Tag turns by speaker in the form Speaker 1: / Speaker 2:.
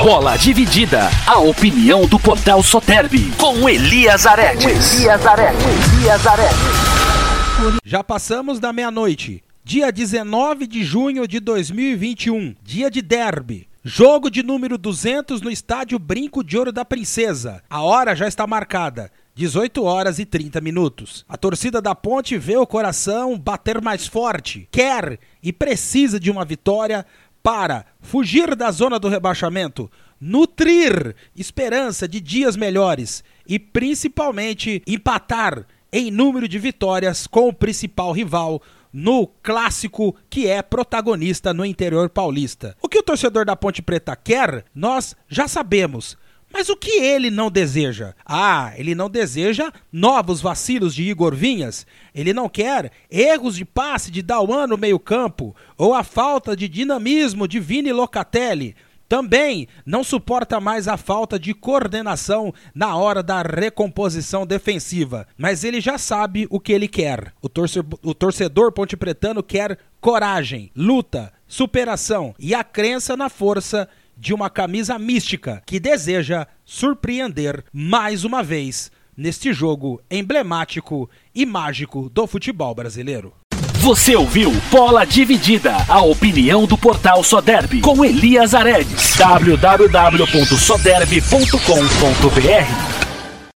Speaker 1: Bola Dividida, a opinião do Portal Soterbi, com Elias Aredes.
Speaker 2: Já passamos da meia-noite, dia 19 de junho de 2021, dia de derby. Jogo de número 200 no estádio Brinco de Ouro da Princesa. A hora já está marcada, 18 horas e 30 minutos. A torcida da Ponte vê o coração bater mais forte, quer e precisa de uma vitória para fugir da zona do rebaixamento, nutrir esperança de dias melhores e principalmente empatar em número de vitórias com o principal rival no clássico que é protagonista no interior paulista. O que o torcedor da Ponte Preta quer, nós já sabemos. Mas o que ele não deseja? Ele não deseja novos vacilos de Igor Vinhas. Ele não quer erros de passe de Dauan no meio-campo ou a falta de dinamismo de Vini Locatelli. Também não suporta mais a falta de coordenação na hora da recomposição defensiva. Mas ele já sabe o que ele quer. O torcedor pontepretano quer coragem, luta, superação e a crença na força de uma camisa mística que deseja surpreender mais uma vez neste jogo emblemático e mágico do futebol brasileiro.
Speaker 1: Você ouviu Bola Dividida, a opinião do Portal Soderbi, com Elias Aredes. www.soderbi.com.br